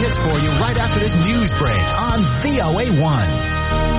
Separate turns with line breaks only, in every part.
hits for you right after this news break on VOA1.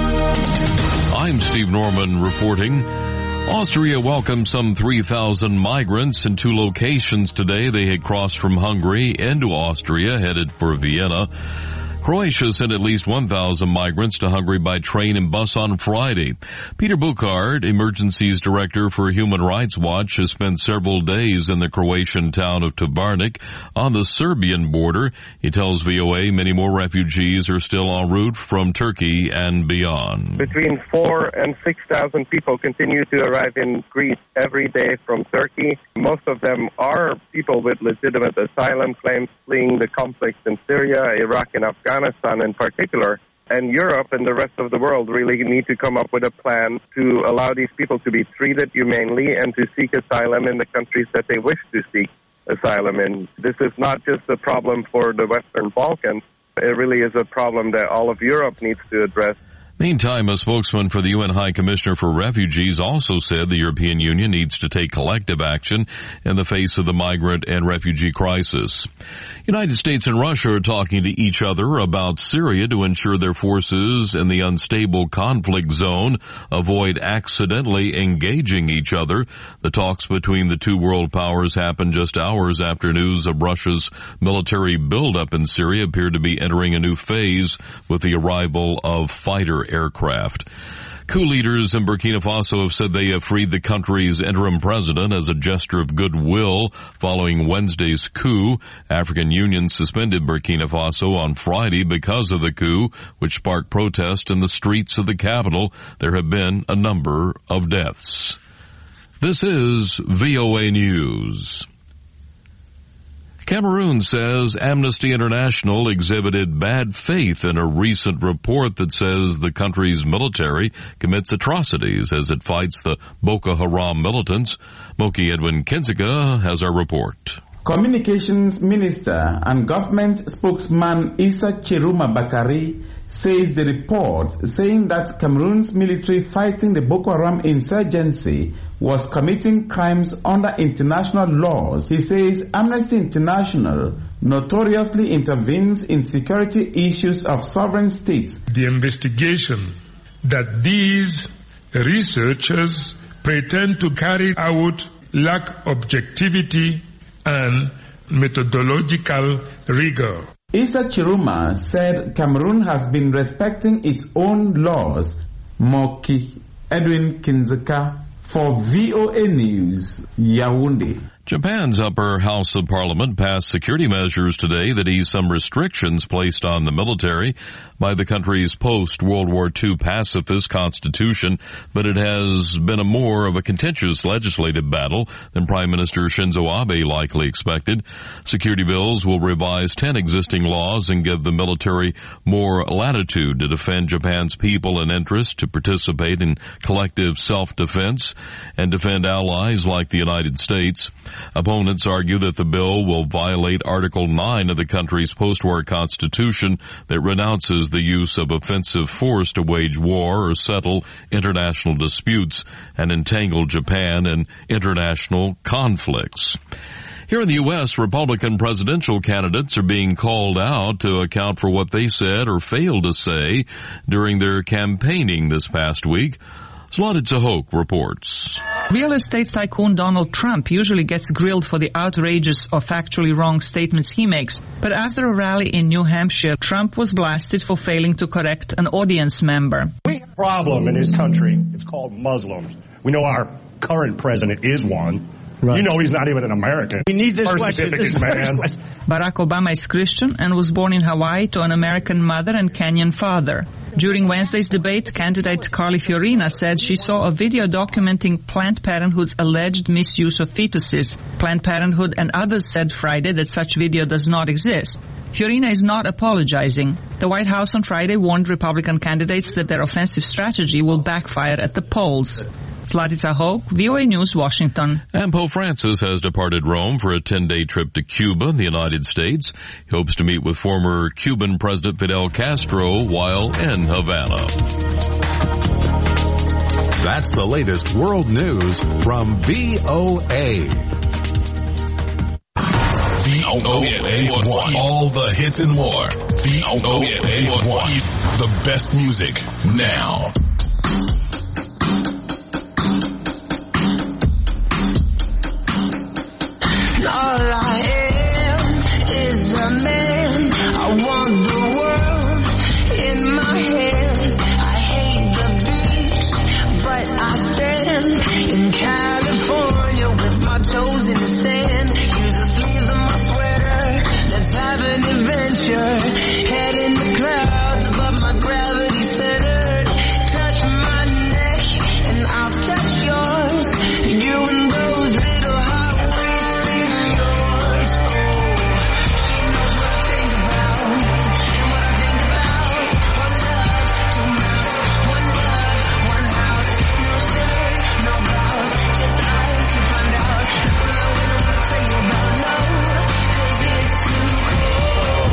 I'm Steve Norman reporting. Austria welcomed some 3,000 migrants in 2 locations today. They had crossed from Hungary into Austria, headed for Vienna. Croatia sent at least 1,000 migrants to Hungary by train and bus on Friday. Peter Bukard, Emergencies Director for Human Rights Watch, has spent several days in the Croatian town of Tovarnik on the Serbian border. He tells VOA many more refugees are still en route from Turkey and beyond.
Between 4,000 and 6,000 people continue to arrive in Greece every day from Turkey. Most of them are people with legitimate asylum claims fleeing the conflicts in Syria, Iraq, and Afghanistan in particular. And Europe and the rest of the world really need to come up with a plan to allow these people to be treated humanely and to seek asylum in the countries that they wish to seek asylum in. This is not just a problem for the Western Balkans. It really is a problem that all of Europe needs to address.
Meantime, a spokesman for the UN High Commissioner for Refugees also said the European Union needs to take collective action in the face of the migrant and refugee crisis. United States and Russia are talking to each other about Syria to ensure their forces in the unstable conflict zone avoid accidentally engaging each other. The talks between the 2 world powers happened just hours after news of Russia's military buildup in Syria appeared to be entering a new phase with the arrival of fighter aircraft. Coup leaders in Burkina Faso have said they have freed the country's interim president as a gesture of goodwill following Wednesday's coup. African Union suspended Burkina Faso on Friday because of the coup, which sparked protests in the streets of the capital. There have been a number of deaths. This is VOA News. Cameroon says Amnesty International exhibited bad faith in a recent report that says the country's military commits atrocities as it fights the Boko Haram militants. Moki Edwin Kinziga has our report.
Communications Minister and government spokesman Issa Chiruma Bakari says the report saying that Cameroon's military fighting the Boko Haram insurgency was committing crimes under international laws. He says Amnesty International notoriously intervenes in security issues of sovereign states.
The investigation that these researchers pretend to carry out lack objectivity and methodological rigor.
Issa Chiruma said Cameroon has been respecting its own laws. Moki Edwin Kinzeka for VOA News, Yaoundé.
Japan's upper house of parliament passed security measures today that ease some restrictions placed on the military by the country's post-World War II pacifist constitution, but it has been more of a contentious legislative battle than Prime Minister Shinzo Abe likely expected. Security bills will revise 10 existing laws and give the military more latitude to defend Japan's people and interests, to participate in collective self-defense, and defend allies like the United States. Opponents argue that the bill will violate Article 9 of the country's post-war constitution that renounces the use of offensive force to wage war or settle international disputes and entangle Japan in international conflicts. Here in the U.S., Republican presidential candidates are being called out to account for what they said or failed to say during their campaigning this past week. Zlatan Zahok reports.
Real estate tycoon Donald Trump usually gets grilled for the outrageous or factually wrong statements he makes. But after a rally in New Hampshire, Trump was blasted for failing to correct an audience member.
We have a problem in this country. It's called Muslims. We know our current president is one. Right. You know he's not even an American. We need this question.
Barack Obama is Christian and was born in Hawaii to an American mother and Kenyan father. During Wednesday's debate, candidate Carly Fiorina said she saw a video documenting Planned Parenthood's alleged misuse of fetuses. Planned Parenthood and others said Friday that such video does not exist. Fiorina is not apologizing. The White House on Friday warned Republican candidates that their offensive strategy will backfire at the polls. Zlatan Zahok, VOA News, Washington.
And Pope Francis has departed Rome for a 10-day trip to Cuba in the United States. He hopes to meet with former Cuban President Fidel Castro while in Havana.
That's the latest world news from VOA. VOA1. All the hits and more. VOA1. The best music now.
All I am is a man. I want the world in my hands. I hate the beach, but I stand in California with my toes in the sand. Use the sleeves of my sweater. Let's have an adventure. Head in the clouds above my gravity centered. Touch my neck and I'll touch yours. You and those little hot waist things of yours. Oh, she knows what I think about and what I think about. One love, two mouths. One love, one house. No shirt, no blouse. Just eyes to find out. Nothing I really want to tell you about, no. 'Cause it's too cold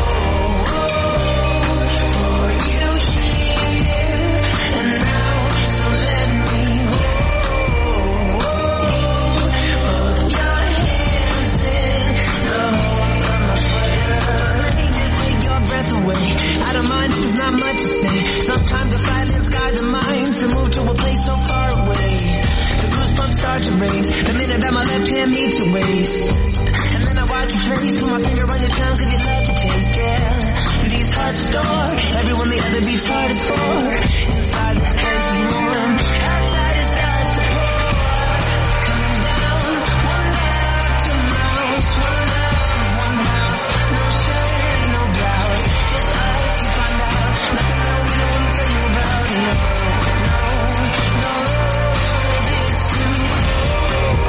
for you here and now. So let me hold both your hands in the holes of my sweater. Let me just take your breath away. I don't mind if there's not much to say. Sometimes the silence guides the mind to move to a place so far away. The goosebumps start to raise the minute that my left hand meets your waist. And then I watch your face, put my finger on your tongue 'cause you love to taste, yeah. These hearts adore everyone the other beats hard is for. Inside this place is warm, outside is us support. Coming down, one love, two mouths. One love, one house. No shirt, no blouse. Just us to find out. Nothing I really want to tell you about. No, no, no. 'Cause it's too cold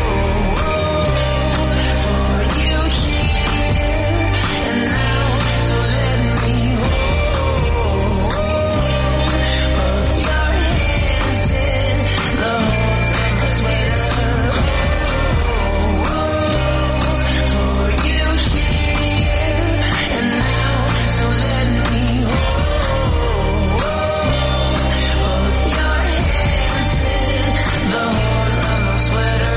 for you here and now. So let me hold both your hands in the holes of my sweater. For you here and now. So let me hold both your hands in the holes of my sweater.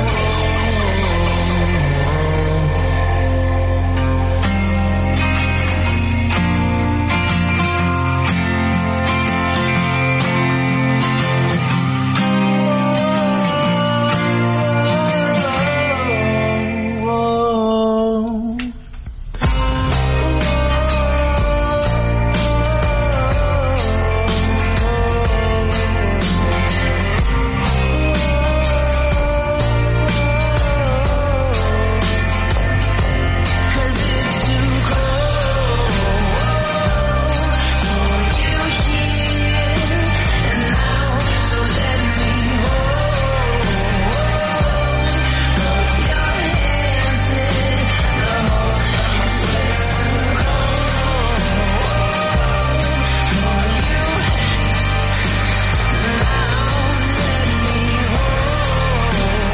Cause it's too cold for you here and now. So let me hold both your hands in the holes of my sweater. It's too cold for you now. Let me hold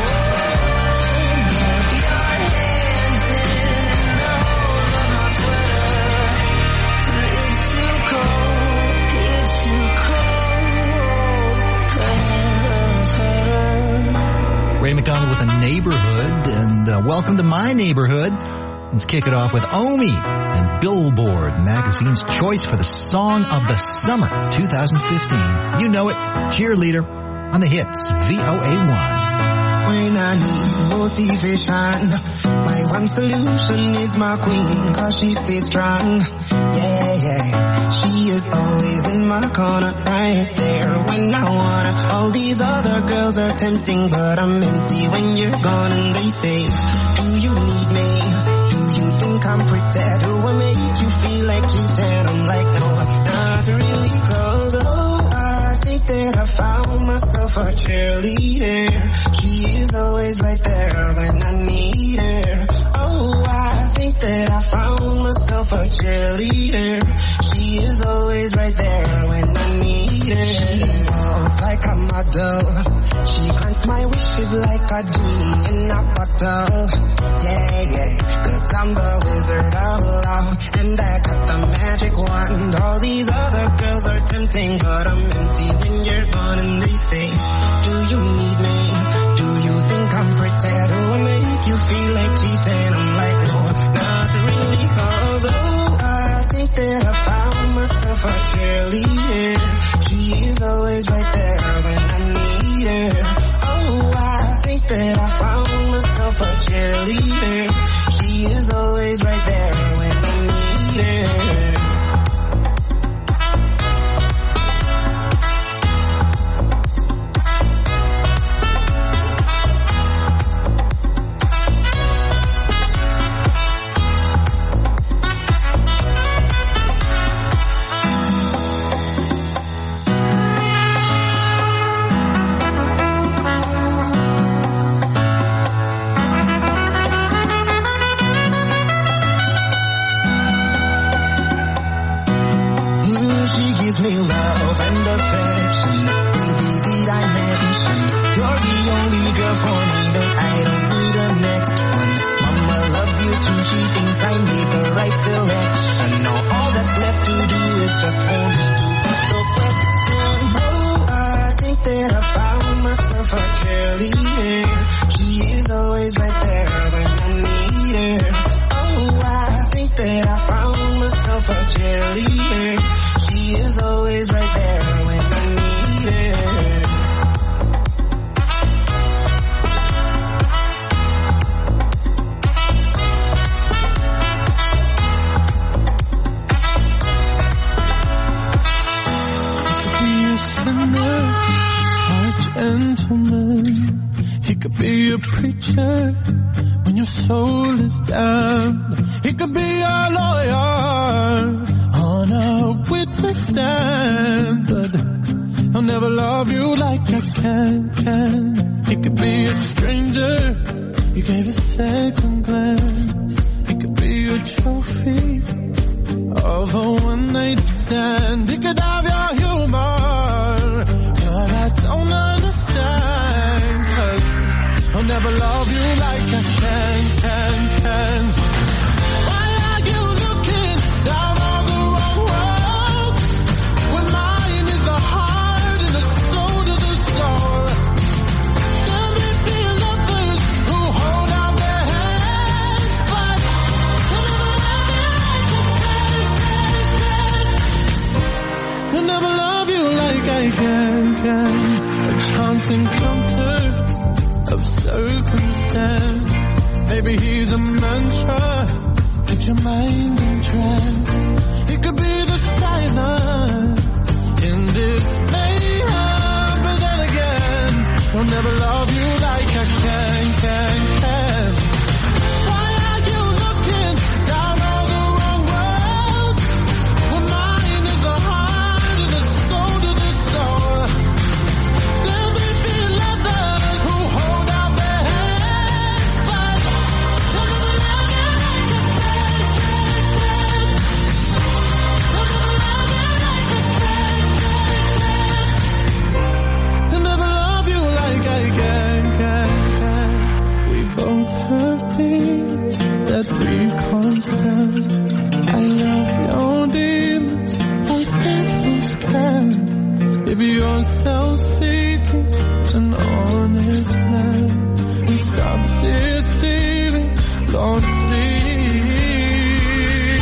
both your hands in the holes of my sweater. It's too cold to handle a sweater.
Ray McDonald with a neighborhood, and welcome to my neighborhood. Let's kick it off with Omi and Billboard Magazine's choice for the Song of the Summer 2015. You know it, Cheerleader on the hits, VOA1.
When I need motivation, my one solution is my queen, 'cause she stays strong. Yeah, yeah. She is always in my corner, right there when I wanna. All these other girls are tempting, but I'm empty when you're gone. And they say, do you need me? Do you think I'm pretty? Do I make you feel like cheating? I'm like, no, not really, 'cause I think that I found myself a cheerleader. She is always right there when I need her. Oh, I think that I found myself a cheerleader. She is always right there when I need her. She walks like a model. She grants my wishes like a genie in a bottle. Yeah, yeah, 'cause I'm the wizard of love, and I got the magic wand. All these other girls are tempting, but I'm empty when you're gone. And they say, do you need me? Do you think I'm pretty? Do I make you feel like cheating? I'm like, no, no.
preacher when your soul is damned. He could be a lawyer on a witness stand, but he'll never love you like I can. He could be a stranger you gave a second glance. He could be a trophy of a one-night stand. He could have your humor, but I don't understand, 'cause I'll never love you like I can. Why are you looking down on the wrong road, when mine is the heart and the soul to the soul? There may be lovers who hold out their hands, but I'll never love you like I can. A chance encounter of circumstance. Maybe he's a mantra, keep your mind in trance. He could be the silence in this mayhem, but then again, he'll never love you like I can. Why are you looking down on the wrong road, when mine is the heart and the soul to the soul? There may be lovers who hold out their hands, but they'll never love you like I can. They'll never love you like I can. We both have demons that we can't stand. I love your demons like devils can. If you're self-seeking, an honest man, and stop deceiving, Lord, please.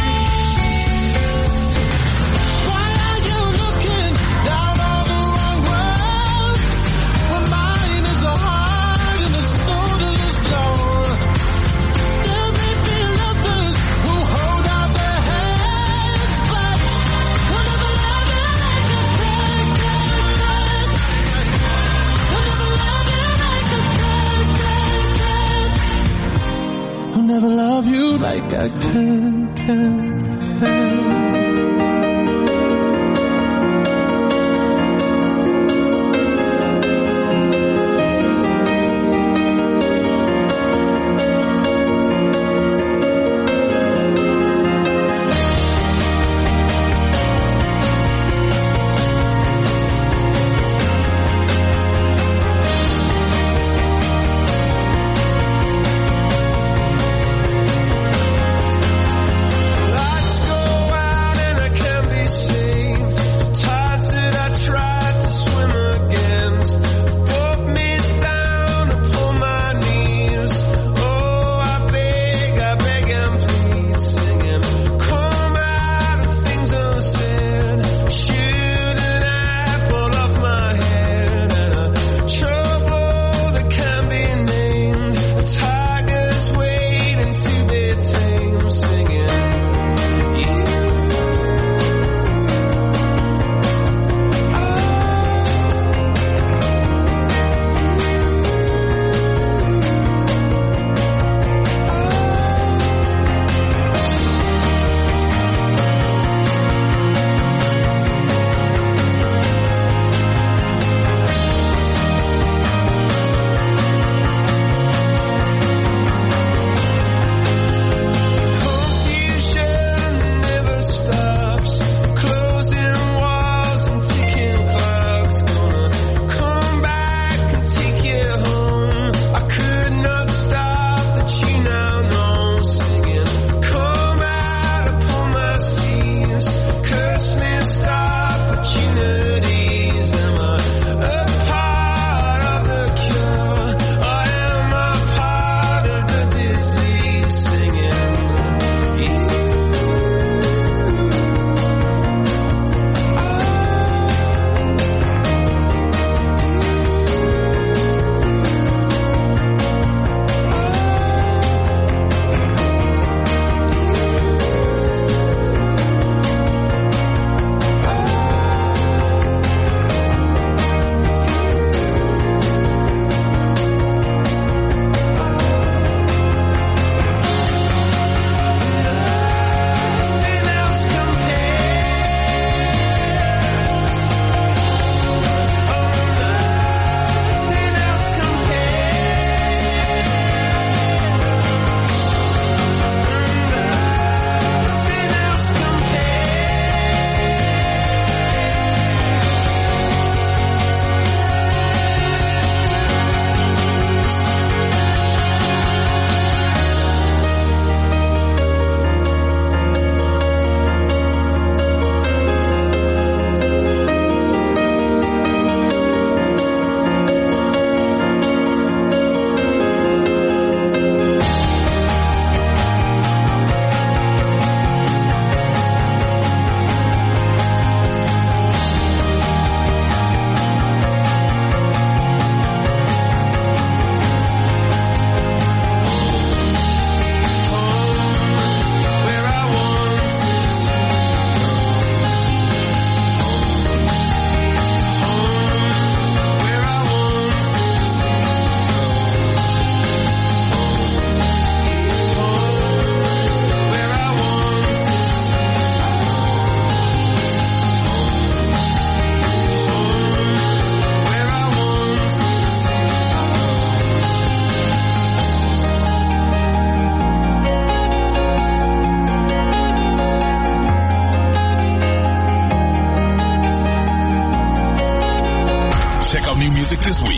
Why are you looking down on the wrong road, when mine is the heart and the soul to the soul? There may be lovers who hold out their hands, but we'll never love you like I can. We'll never love you like I can. I'll never love you like I can.
Lights go out.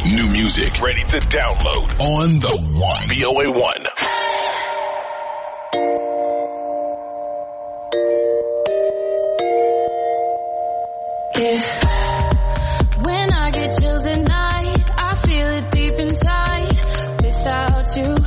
New music ready to download on the One. VOA1.
Yeah. When I get chills at night, I feel it deep inside. Without you,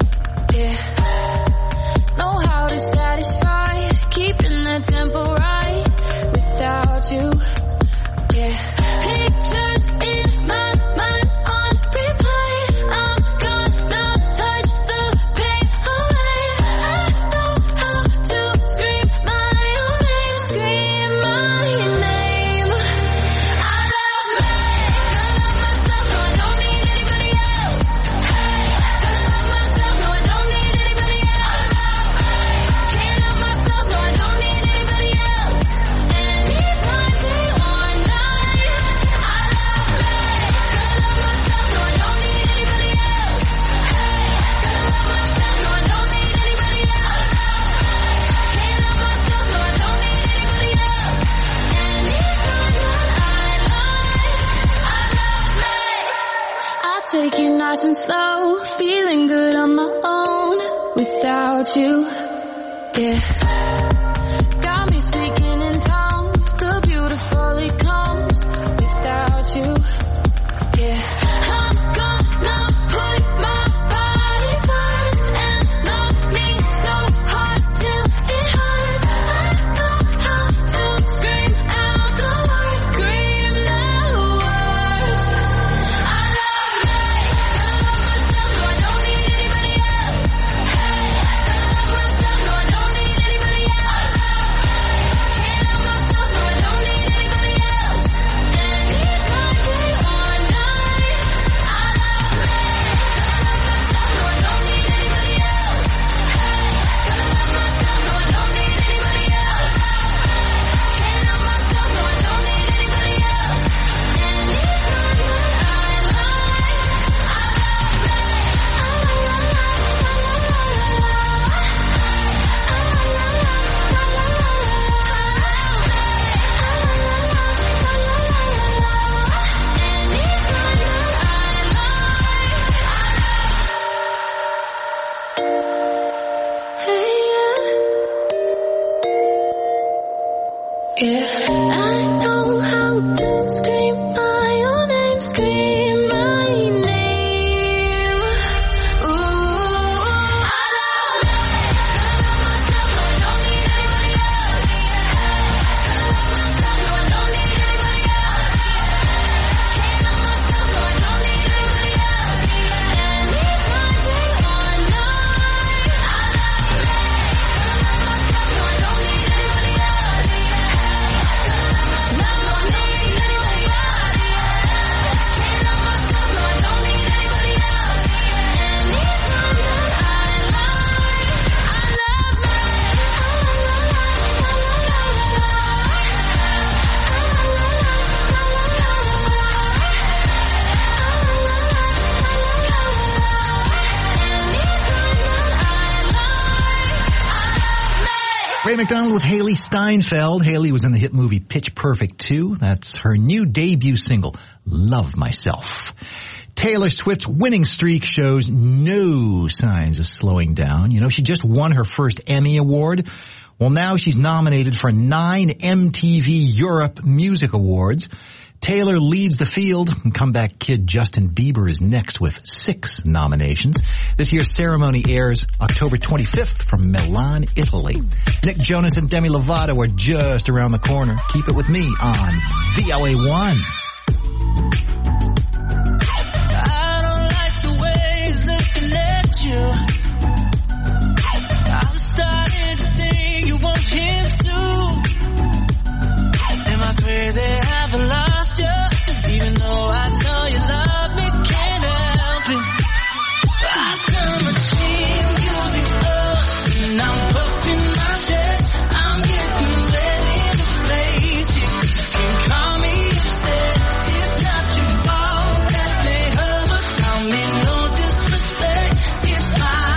yeah. Know how to satisfy, keeping the tempo right. Without you, yeah. Pictures in my mind on replay. I'm gonna touch the pain away. I know how to scream my own name, scream my name. I love me, gonna love myself, no I don't need anybody else. Hey, gonna love myself, no I don't need anybody else. Can't love myself, no I don't need anybody else. Anytime, day or night. I love me, gonna love myself, no I don't need anybody else. Hey, gonna love myself, no I don't need anybody else. Can't love myself, no I don't need anybody else. Anytime that I love me. I take it nice and slow, feeling good on my own without you. Yeah. Got me speaking in tongues, the beautiful it comes without you. Yeah. I'm gonna put my body first and love me so hard till it hurts. I know how to scream out the words, scream the words. I love me, gonna love myself, no I don't need anybody else. Hey, gonna love myself, no I don't need anybody else. Can't love myself, no I don't need anybody else. Anytime, day or night. I love me, gonna love myself, no I don't need anybody else. Hey, gonna love myself, no I don't need anybody else. Can't love myself, no I don't need anybody else. Anytime yeah, I know how to scream my own name, scream my name. Ooh, I love me, gonna love myself, no I don't need anybody else. Gonna love myself, no I don't need anybody else. Can't love myself, no I don't need anybody else. Anytime, day or night. I love me, gonna love myself, no I don't need anybody else.
Ray McDonald with Haley Steinfeld. Haley was in the hit movie Pitch Perfect 2. That's her new debut single, Love Myself. Taylor Swift's winning streak shows no signs of slowing down. You know, she just won her first Emmy Award. Well, now she's nominated for 9 MTV Europe Music Awards. Taylor leads the field, and comeback kid Justin Bieber is next with 6 nominations. This year's ceremony airs October 25th from Milan, Italy. Nick Jonas and Demi Lovato are just around the corner. Keep it with me on VOA1.
I don't like the way he's looking at you. I'm starting to think you want him too. Am I crazy? Have I lost you? Even though I know you love me, can't help it. I turn my cheek, music up, and I'm puffing my chest. I'm getting ready to face it. Can call me obsessed. It's not your fault that they hurt, but I mean no disrespect. It's my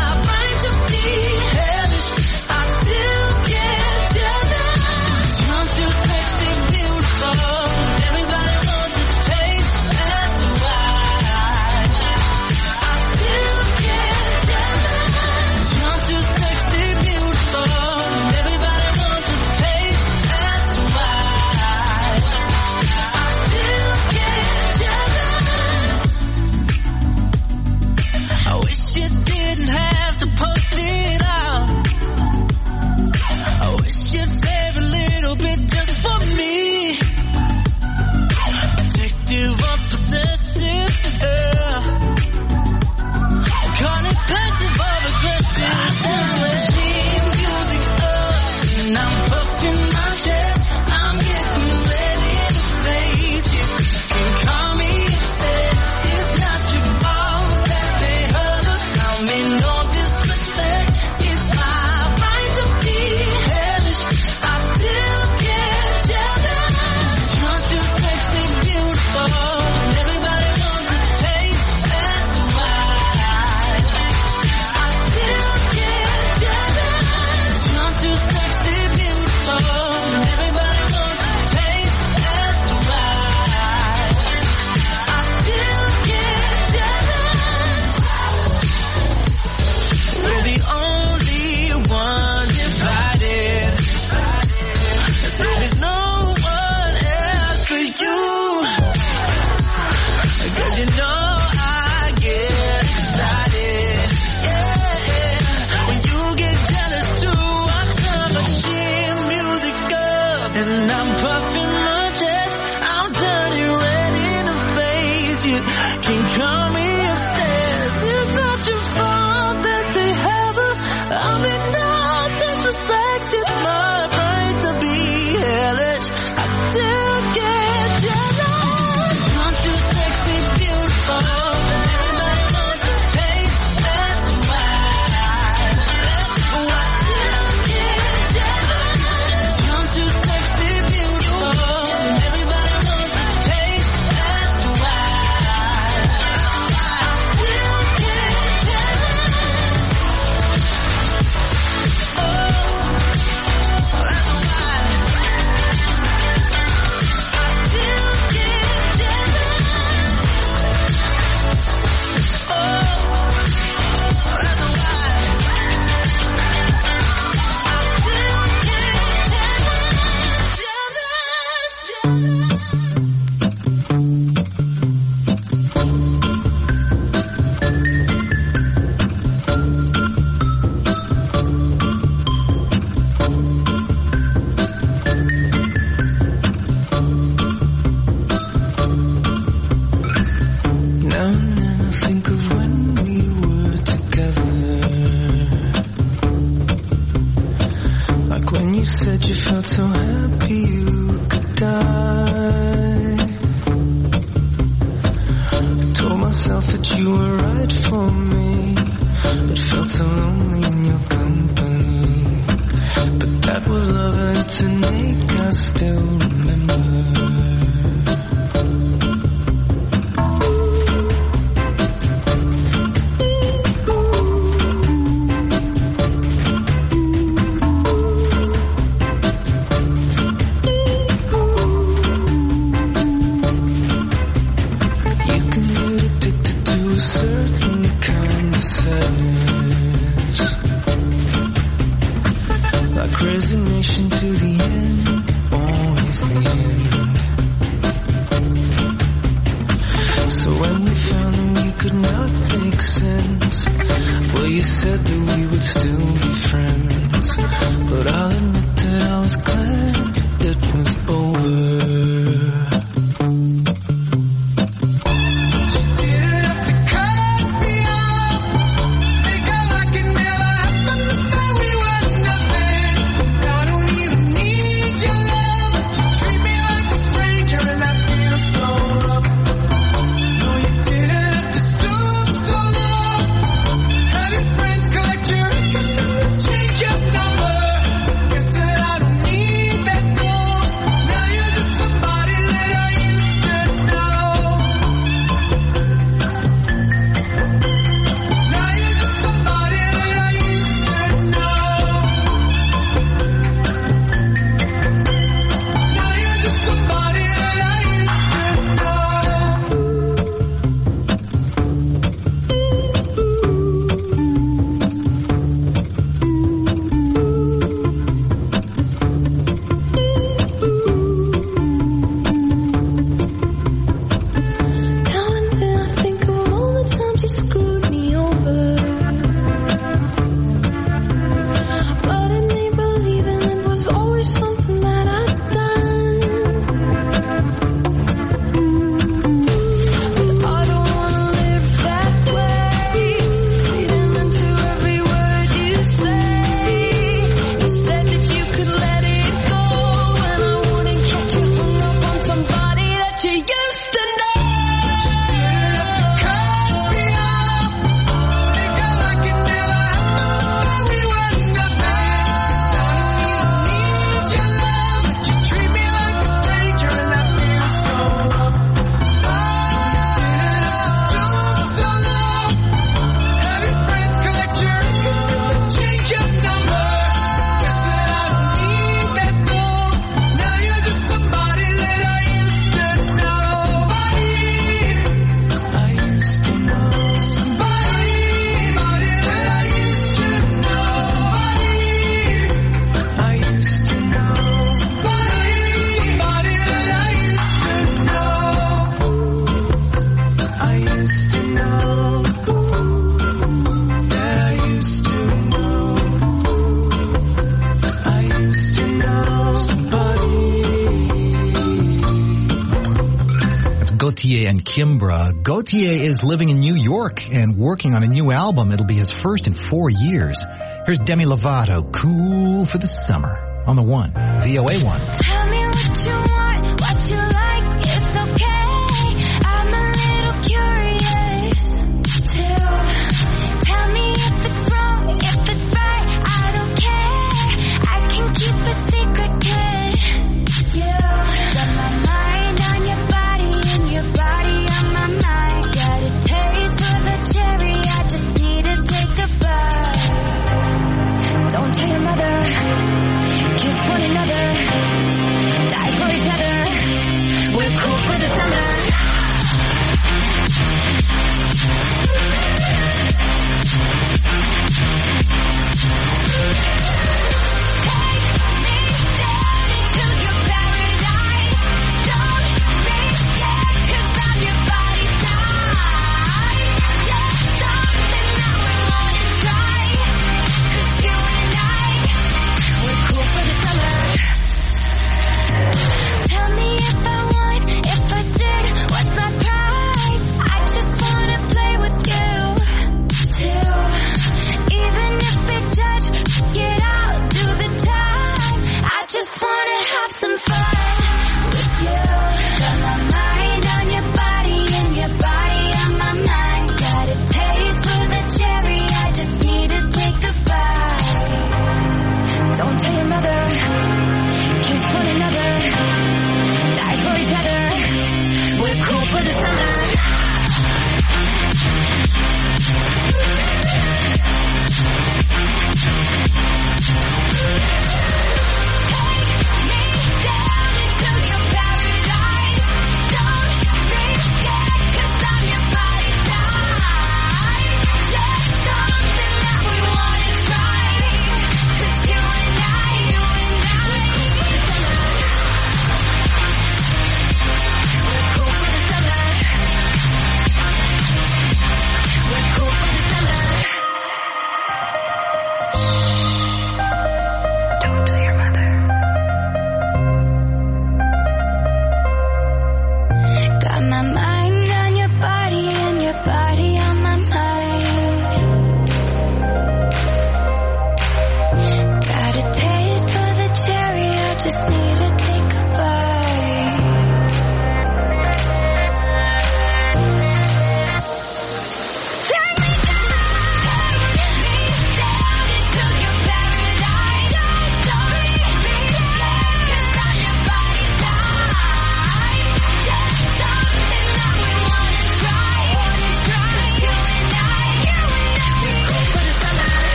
with no disrespect, it's my right to be hellish. I still get jealous. You're too sexy, beautiful, and everybody wants to taste. That's why I still get jealous. You're too sexy, beautiful, and everybody wants to taste. That's why I still get jealous. Oh, that's why I still get jealous. Oh, that's why I still Now and then I think of when we were together, like when you said you felt so happy you could die. I told myself that you were right for me, but felt so lonely in your company. But that was love and to make I still remember. You can get addicted to a certain kind of sadness, like resignation to the end, always the end. So when we found that we could not make sense, well, you said that we would still be friends. But I'll admit that I was glad it was over. Change your number. Guess that I don't need that though. Now you're just somebody that I used to know. Now you're just somebody that I used to know. Now you're just somebody that I used to know. Now and then I think of all the times you screwed me over, but it made believing it was always something that I'd done. But I don't wanna live that way, reading into every word you say. You said that you could let it go, and I wouldn't get you hung up on somebody that you used to know. Cut me off. Think I like it never happened before we were nothing. I don't even need your love, but you treat me like a stranger, and I feel so rough. Oh, you didn't have to stoop so low. Have your friends collect your records and change your number. Guess that I don't need that though. Now you're just somebody that I used to know. Somebody I used to know. Somebody that I used to know. Somebody I used to know. Somebody that I used to know. I used to know. That I used to know. I used to know somebody.
That's Gautier and Kimbra. Gautier is living in New York and working on a new album. It'll be his first in 4 years. Here's Demi Lovato, Cool for the Summer, on the One, VOA 1.
Tell me what you want, what you like, it's okay. I'm a little curious too. Tell me if it's wrong, if it's right, I don't care. I can keep a secret, kid. You got my mind on your body and your body on my mind. Got a taste for the cherry, I just need to take a bite. Don't tell your mother, kiss one another, die for each other. We're cool for the summer.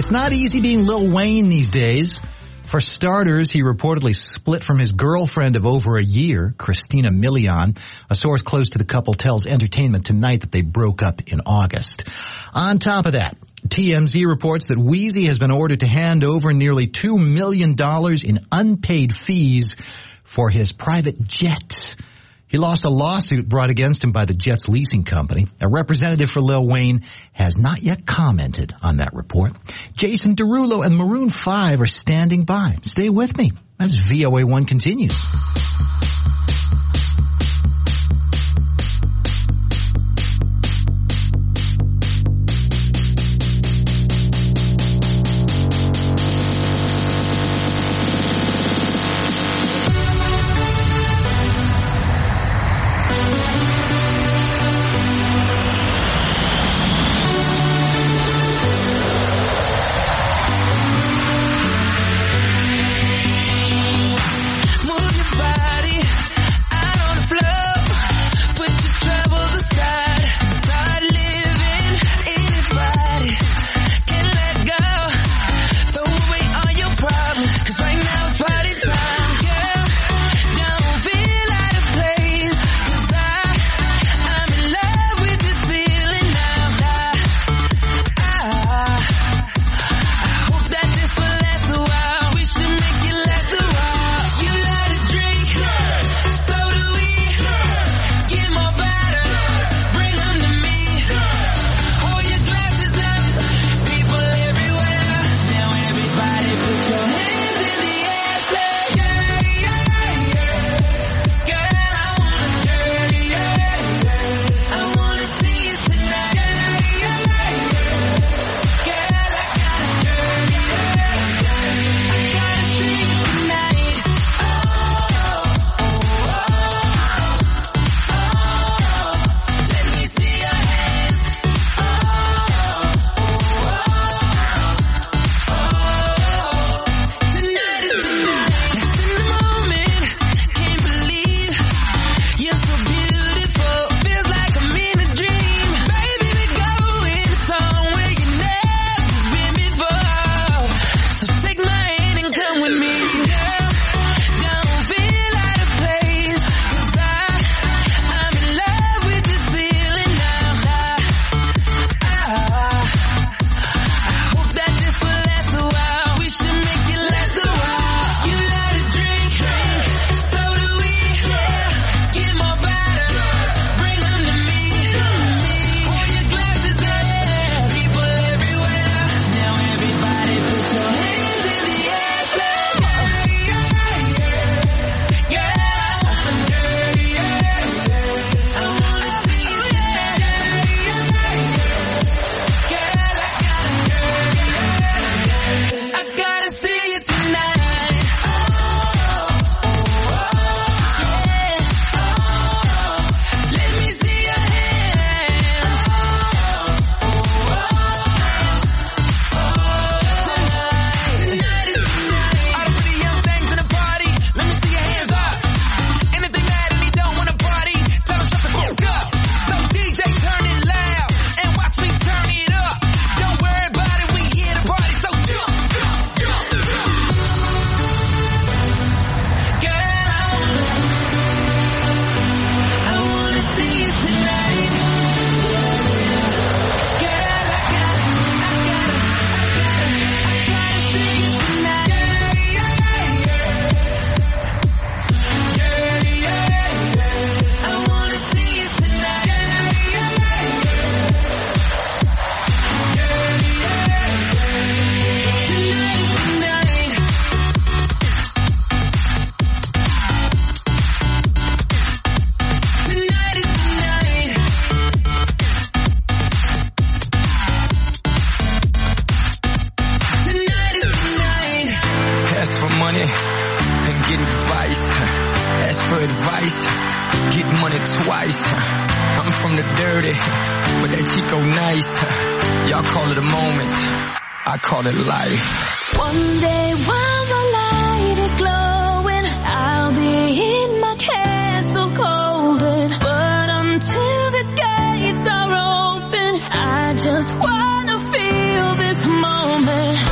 It's not easy being Lil Wayne these days. For starters, he reportedly split from his girlfriend of over a year, Christina Milian. A source close to the couple tells Entertainment Tonight that they broke up in August. On top of that, TMZ reports that Weezy has been ordered to hand over nearly $2 million in unpaid fees for his private jet. He lost a lawsuit brought against him by the jet's leasing company. A representative for Lil Wayne has not yet commented on that report. Jason Derulo and Maroon 5 are standing by. Stay with me as VOA1 continues.
One day while the light is glowing, I'll be in my castle golden. But until the gates are open, I just wanna feel this moment.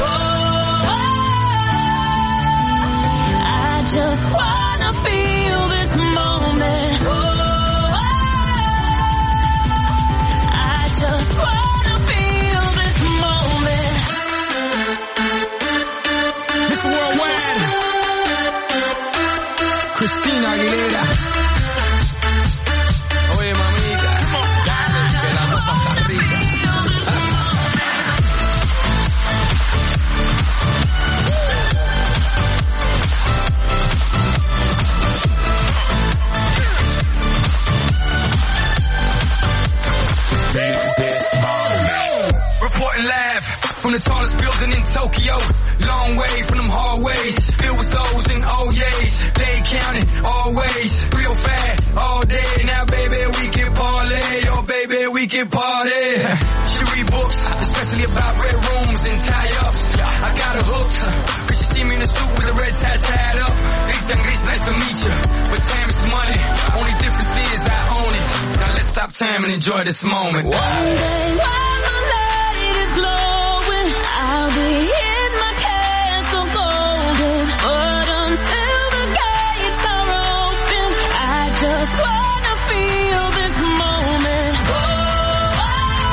from the tallest building in Tokyo. Long way from them hallways, filled with O's and O's. They counting always, real fat all day. Now baby we can parlay, oh baby we can party. She read books, especially about red rooms and tie-ups. I got her hooked, cause she see me in a suit with a red tie tied up. Rita and Grace, nice to meet you, but time is money. Only difference is I own it. Now let's stop time and enjoy this moment.
One day while my light is glowing, I'll be in my castle golden. But until the gates are open, I just wanna feel this moment. Oh,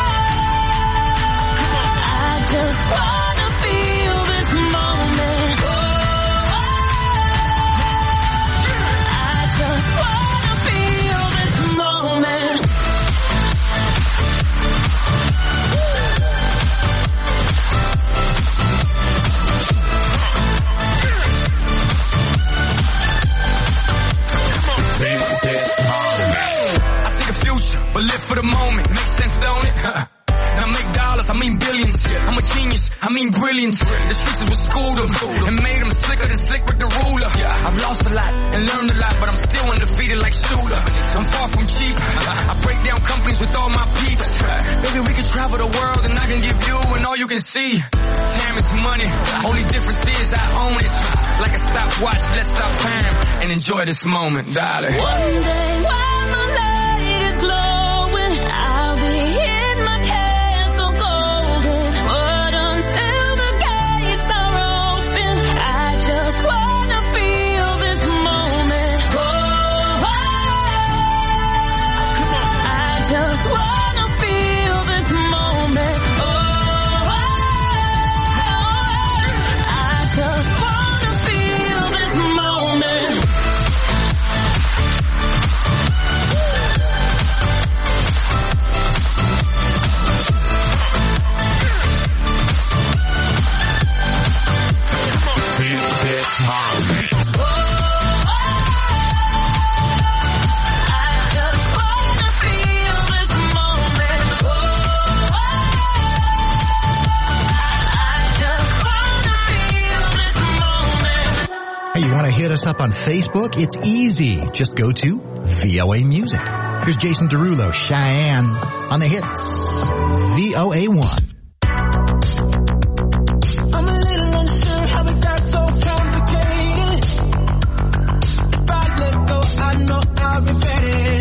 I just wanna feel this moment. Oh, I just wanna feel this moment.
I see the future, but live for the moment. Makes sense, don't it? And I make dollars, I mean billions. I'm a genius, I mean brilliant. The streets was schooled them and made them slicker than Slick with the ruler. I've lost a lot and learned a lot, but I'm still undefeated like Shooter. I'm far from cheap. I break down companies with all my peeps. Baby, we can travel the world and I can give you and all you can see. Time is money, only difference is I own it. Like a stopwatch, let's stop time and enjoy this moment, darling.
One day while my light is glowing, I'll be in my castle golden. But until the gates are open, I just wanna feel this moment. Oh, I just wanna feel this moment. Oh, I just wanna feel this moment.
Hey, you want to hit us up on Facebook? It's easy. Just go to VOA Music. Here's Jason Derulo, Cheyenne, on the hits. VOA1.
I'm a little unsure how it got so complicated. If I let go, I know I'll regret it.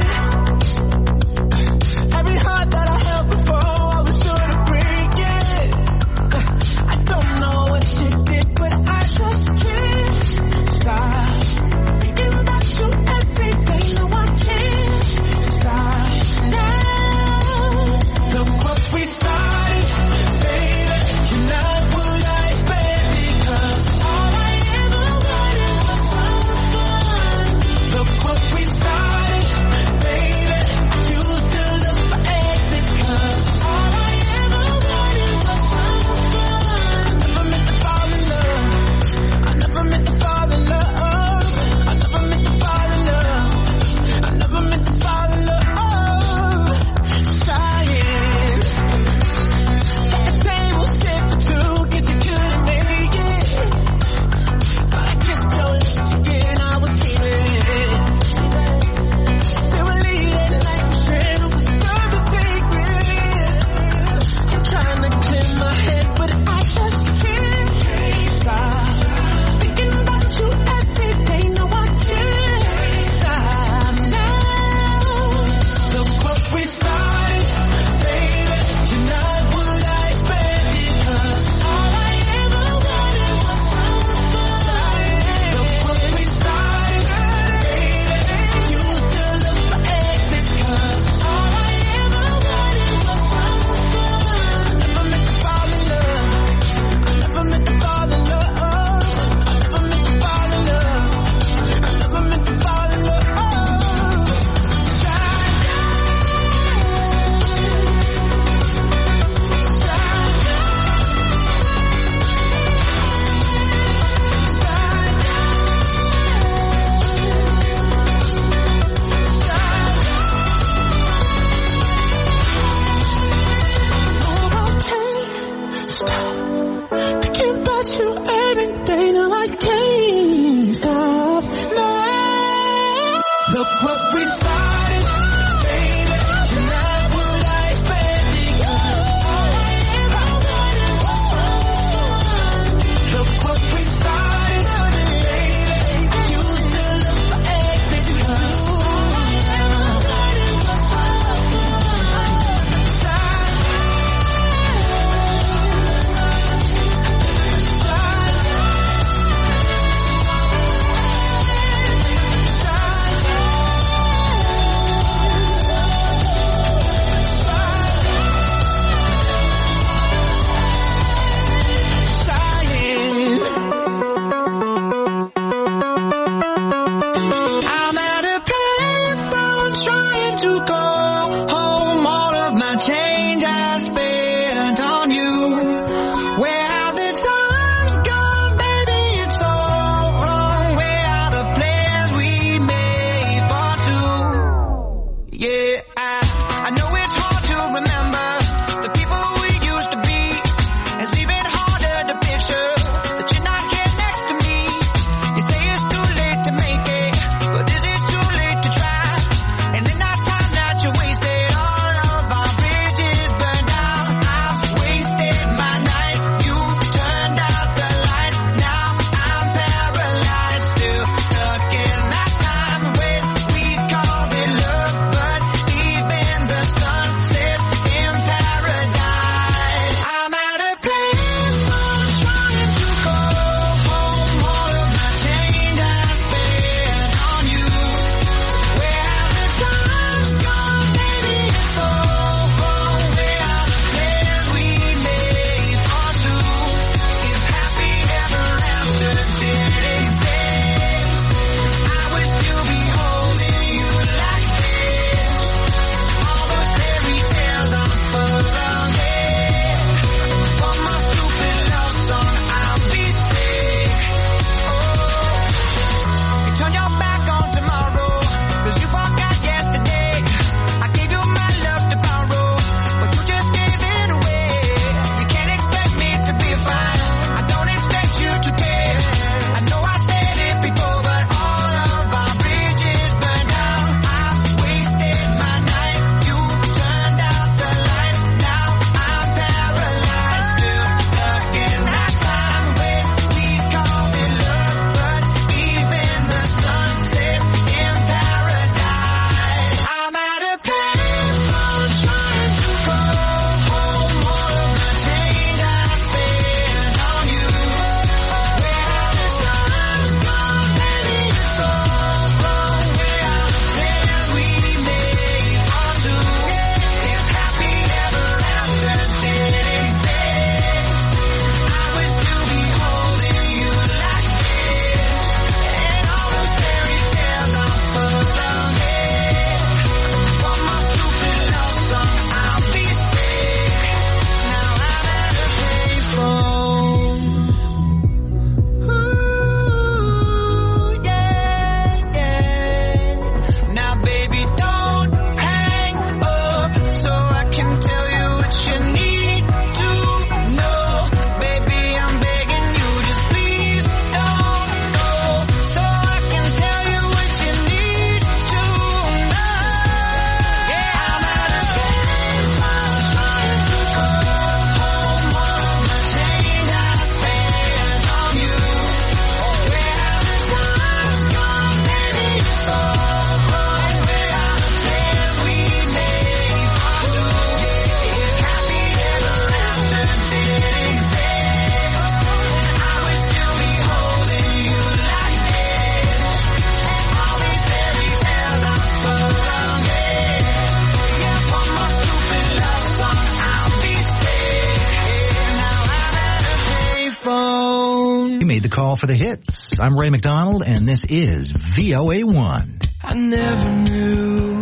Every heart that I held before, I was sure to break it. I don't know what you did, but I just can't stop thinking about you every day. No, I can't stop now. Look what we started.
got you every day, now I can't stop. No. Look what we started, baby. You're not what I expected. Look what we started, baby. You still look for expectations.
Call for the hits. I'm Ray McDonald, and this is VOA1.
I never knew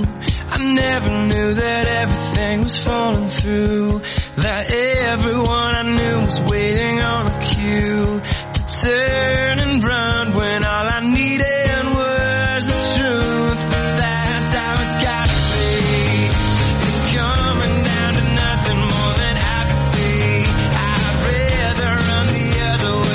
that everything was falling through, that everyone I knew was waiting on a cue to turn and run when all I needed was the truth. That's how it's gotta be. It's coming down to nothing more than apathy. I'd rather run the other way.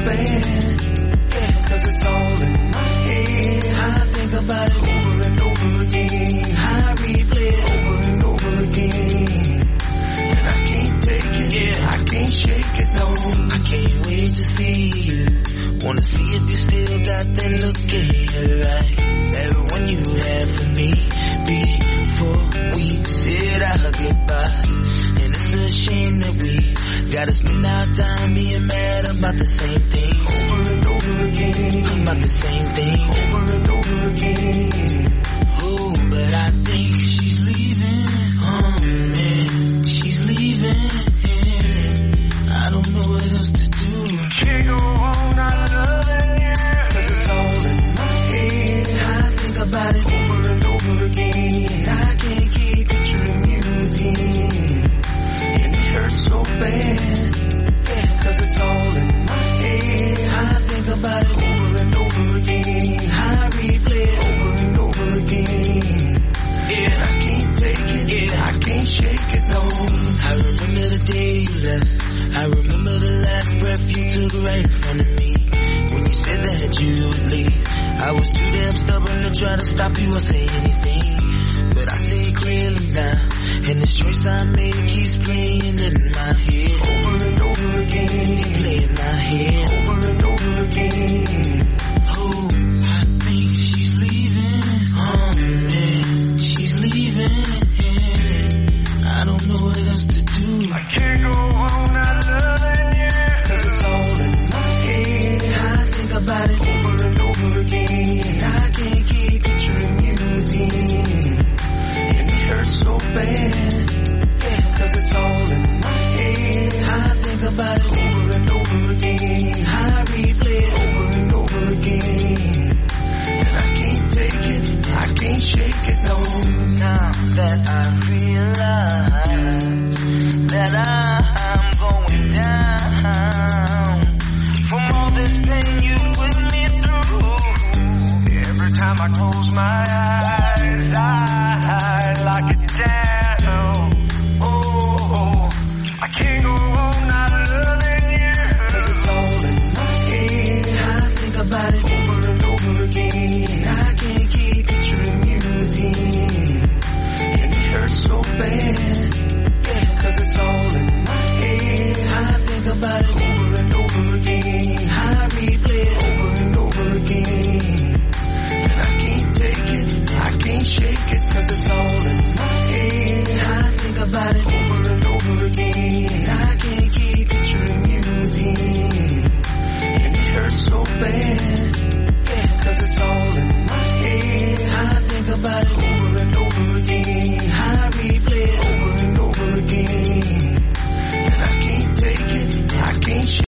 bad. Yeah, cause it's all in my head. I think about it over and over again. I replay it over and over again. And I can't take it, yeah, I can't shake it, no. I can't wait to see you. Wanna see if you still got that look at you, right? That one you had for me before we said our goodbyes. And it's a shame that we gotta spend our time being mad about the same thing over and over again. About the same thing over and over again. Oh, but I think she's leaving. Oh man, she's leaving. I don't know what else to do. Can't go on not loving you. Cause it's all in my head. I think about it over and over again. I can't keep picturing you again. And it hurts so bad. Yeah, cause it's all in my head. I think about it over and over again. I replay it over and over again. Yeah, I can't take it. Yeah, I can't shake it, no. I remember the day you left. I remember the last breath you took right in front of me. When you said that you would leave, I was too damn stubborn to try to stop you or say anything. But I say it clearly now, and this choice I made keeps playing in my head over and over again. Play in my head over and over again. Oh, I think she's leaving. Oh man, she's leaving. I don't know what else to do. I can't go on not loving you. Cause it's all in my head. I think about it over and over again. I can't keep picturing you again. And it hurts so bad. Yeah, cause it's all in my head. I think about it over and over again. I replay it over and over again. And I can't take it, I can't shake it, no. Now that I